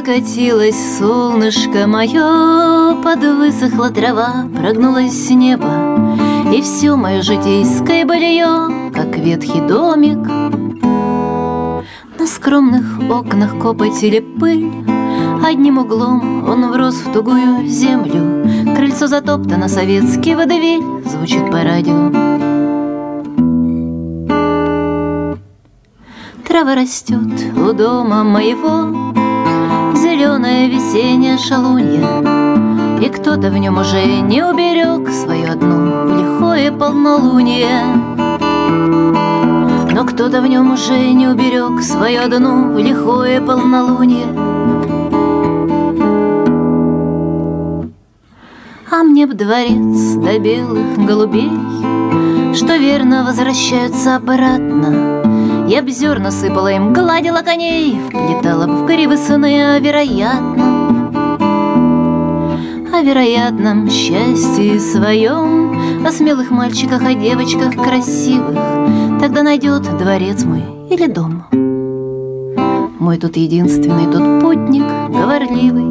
Покатилось солнышко мое, подвысохла трава, прогнулось небо, и все мое житейское былье, как ветхий домик. На скромных окнах копоть или пыль, одним углом он врос в тугую землю. Крыльцо затоптано, советский водевиль звучит по радио. Трава растет у дома моего, зеленая весенняя шалунья, и кто-то в нем уже не уберег свою одну лихое полнолуние. Но кто-то в нем уже не уберег свою одну лихое полнолуние. А мне б дворец до белых голубей, что верно возвращаются обратно. Я б зерна сыпала им, гладила коней, вплетала б в гривы сыны о вероятном счастье своем, о смелых мальчиках, о девочках красивых. Тогда найдет дворец мой или дом мой тут единственный, тут путник говорливый.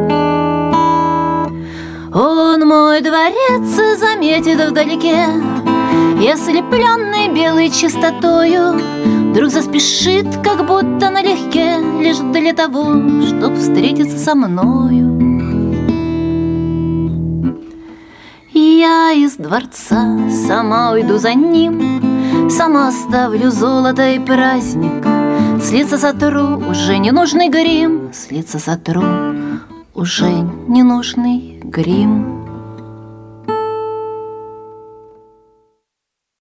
Он мой дворец заметит вдалеке, и ослепленный белой чистотою вдруг заспешит, как будто налегке, лишь для того, чтоб встретиться со мною. И я из дворца сама уйду за ним, сама оставлю золото и праздник, с лица сотру уже ненужный грим, с лица сотру уже ненужный грим.